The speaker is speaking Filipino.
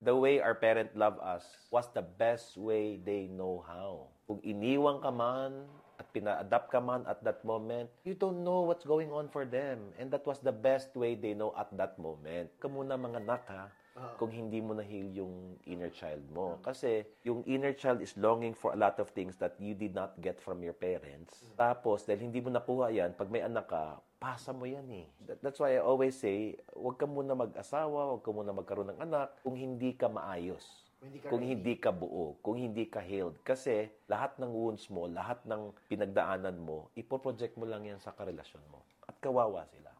The way our parent love us was the best way they know how. Kung iniwang ka man at pina-adapt ka man at that moment, you don't know what's going on for them. And that was the best way they know at that moment. Ka muna mga anak ha, kung hindi mo na-heal yung inner child mo. Kasi yung inner child is longing for a lot of things that you did not get from your parents. Tapos, dahil hindi mo nakuha yan, pag may anak ka, pasa mo yan eh. That's why I always say, huwag ka muna mag-asawa, huwag ka muna magkaroon ng anak kung hindi ka maayos. Kung hindi ka buo, kung hindi ka healed. Kasi lahat ng wounds mo, lahat ng pinagdaanan mo, ipoproject mo lang yan sa karelasyon mo. At kawawa sila.